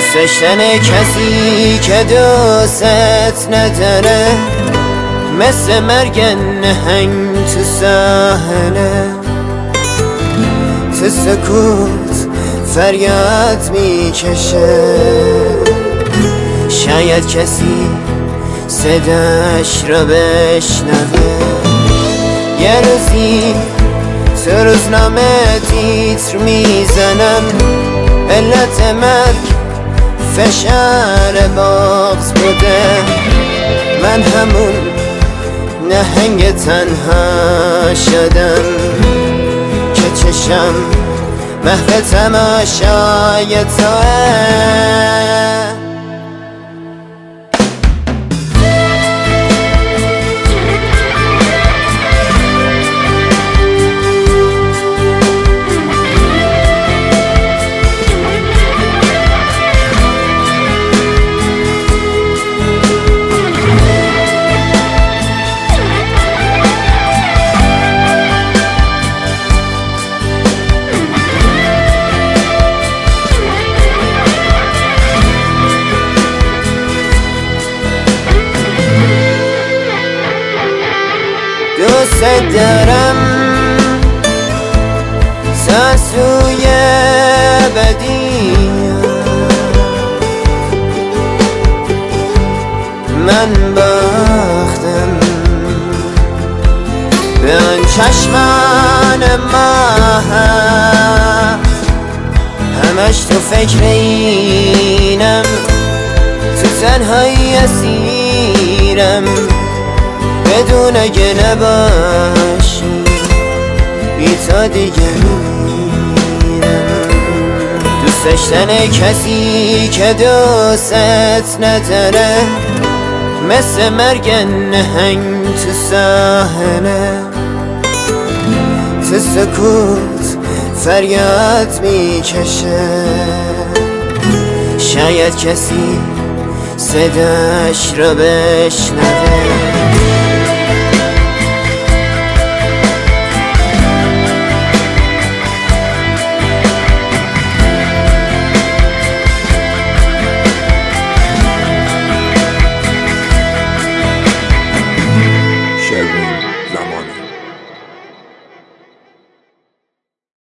داشتن کسی که دوست نداره مثل مرگ نهنگ تو ساحله، تو سکوت فریاد میکشه، شاید کسی صداش رو بشنوه. یه روزی تو روزنامه تیتر میزنم علت مرگ فشار بغض بوده، من همون نهنگ تنها شدم که چشم محو تماشای توه. دوست دارم تا سوی بدی من باختم به آن چشمان ماه، همش تو فکر اینم، تو تنهایی اسیرم بدون اگه نباشی بی تو دیگه میرم. دوست داشتن کسی که دوست نداره مثل مرگ نهنگ تو ساحله، تو سکوت فریاد میکشه، شاید کسی صداش رو بشنوه.